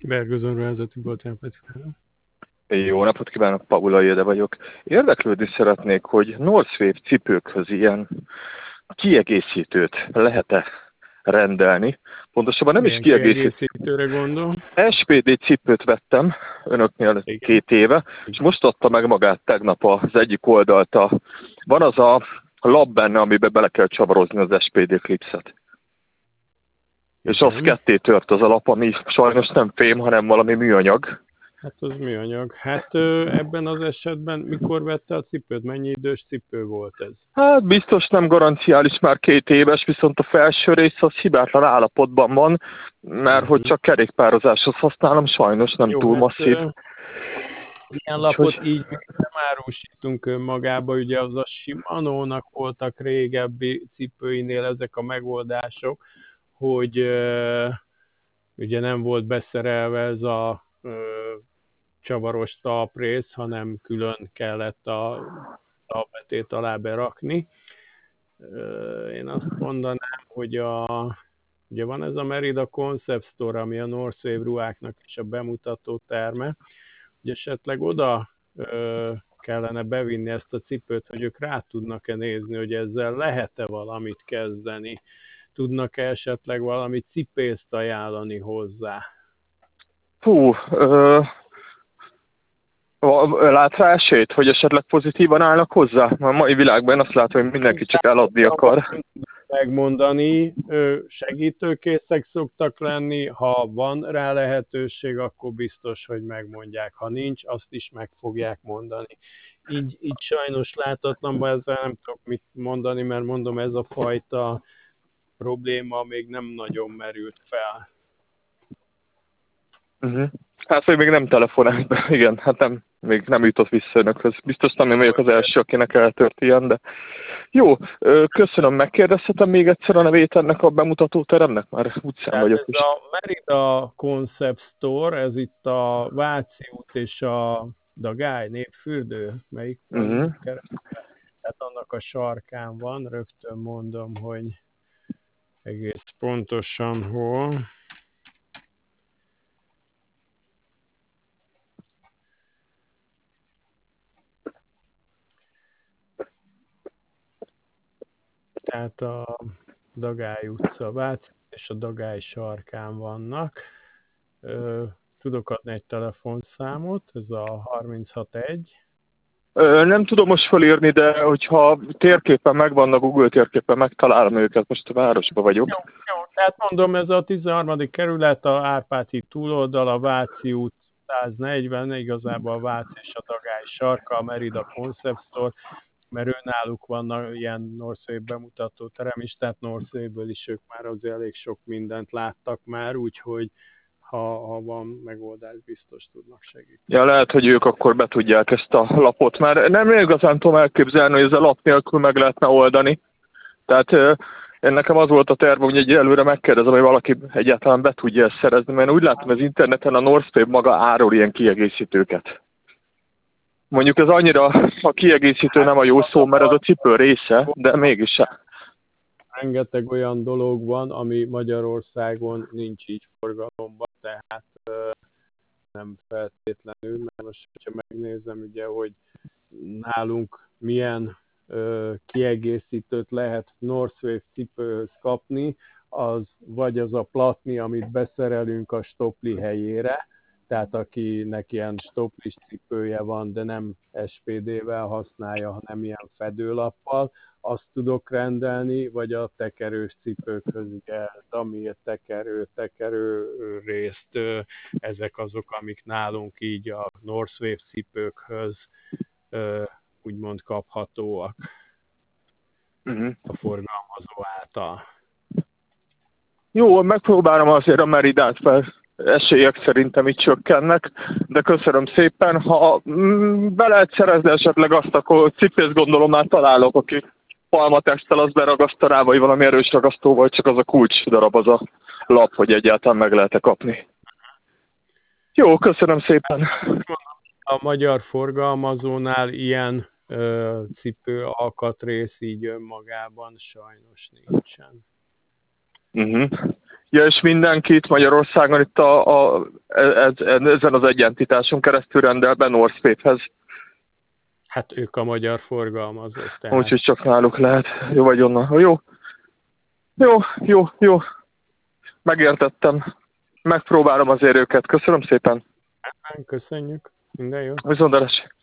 Bergőzön ruházati boltján Petikán. Jó napot kívánok, Paula Éde vagyok. Érdeklődni szeretnék, hogy Northwave cipőkhöz ilyen kiegészítőt lehet-e rendelni. Pontosabban nem is Milyen kiegészítő. kiegészítőre gondol? SPD cipőt vettem önöknél Igen. 2 éve, és most adta meg magát tegnap az egyik oldalt. Van az a lap benne, amiben bele kell csavarozni az SPD klipszet. És az ketté tört az a lap, ami sajnos nem fém, hanem valami műanyag. Hát az műanyag. Hát ebben az esetben mikor vette a cipőt? Mennyi idős cipő volt ez? Hát biztos nem garanciális, már 2 éves, viszont a felső rész az hibátlan állapotban van, mert hogy csak kerékpározáshoz használom, sajnos nem túl masszív. Ilyen lapot így nem árusítunk önmagába, ugye az a Shimano-nak voltak régebbi cipőinél ezek a megoldások, hogy ugye nem volt beszerelve ez a csavaros talprész, hanem külön kellett a talpetét alá berakni. Én azt mondanám, hogy ugye van ez a Merida Concept Store, ami a Northwave ruháknak is a bemutató terme, hogy esetleg oda kellene bevinni ezt a cipőt, hogy ők rá tudnak-e nézni, hogy ezzel lehet-e valamit kezdeni, tudnak-e esetleg valami cipészt ajánlani hozzá. Hú, lát rá esélyt, hogy esetleg pozitívan állnak hozzá? A mai világban azt látom, hogy mindenki csak eladni akar. Megmondani, segítőkészek szoktak lenni, ha van rá lehetőség, akkor biztos, hogy megmondják. Ha nincs, azt is meg fogják mondani. Így sajnos látatlanban ezzel nem tudok mit mondani, mert mondom, ez a fajta probléma még nem nagyon merült fel. Hát, hogy még nem telefonált be, igen, hát nem, még nem jutott vissza önökhöz. Biztos nem én vagyok az első, akinek eltört ilyen, de jó, köszönöm, megkérdezhetem még egyszer a nevét ennek a bemutató teremnek? Már utcán vagyok ez is. a Merida Concept Store, ez itt a Váci út és a Dagály népfürdő, melyik van? Tehát annak a sarkán van, rögtön mondom, hogy egész pontosan hol. Tehát a Dagály utca, Váci és a Dagály sarkán vannak. Tudok adni egy telefonszámot, ez a 361. Nem tudom most felírni, de hogyha térképen megvannak, Google térképen megtalálom őket, most a városban vagyok. Jó, tehát mondom, ez a 13. kerület, a Árpád híd túloldal, a Váci út 140, igazából a Váci és a Dagály sarka, a Merida Concept Store, mert náluk van ilyen Northwave bemutató terem is, tehát Northwave-ből is ők már azért elég sok mindent láttak már, úgyhogy ha van megoldás, biztos tudnak segíteni. Ja, lehet, hogy ők akkor be tudják ezt a lapot, mert nem igazán tudom elképzelni, hogy ez a lap nélkül meg lehetne oldani. Tehát én nekem az volt a tervem, hogy egyelőre megkérdezem, hogy valaki egyáltalán be tudja ezt szerezni, mert úgy látom az interneten a Northwave maga árul ilyen kiegészítőket. Mondjuk ez annyira a kiegészítő nem a jó szó, mert ez a cipő része, de mégis se. Rengeteg olyan dolog van, ami Magyarországon nincs így forgalomban, tehát nem feltétlenül, mert most, ha megnézem, ugye, hogy nálunk milyen kiegészítőt lehet Northwave cipőhöz kapni, az vagy az a platni, amit beszerelünk a stopli helyére, tehát akinek ilyen stoplis cipője van, de nem SPD-vel használja, hanem ilyen fedőlappal, azt tudok rendelni, vagy a tekerős cipőkhöz, ugye, damír, tekerő részt, ezek azok, amik nálunk így a Northwave cipőkhöz úgymond kaphatóak a forgalmazó által. Jó, megpróbálom azért a Meridát, mert esélyek szerintem itt csökkennek, de köszönöm szépen. Ha be lehet szerezni esetleg azt, akkor cipőt gondolom már találok, aki palmatextel az beragaszta rá, vagy valami erős ragasztó, vagy csak az a kulcs darab, az a lap, hogy egyáltalán meg lehet-e kapni. Jó, köszönöm szépen. A magyar forgalmazónál ilyen cipő alkatrész így önmagában sajnos nincsen. Ja, és mindenkit Magyarországon itt ezen az egy entitáson keresztül rendel be Northpape-hez. Hát ők a magyar forgalmazók. Tehát. Úgyhogy csak náluk lehet. Jó vagy onnan. Jó. Megértettem. Megpróbálom azért őket. Köszönöm szépen. Köszönjük. Minden jó. Viszontlátásra.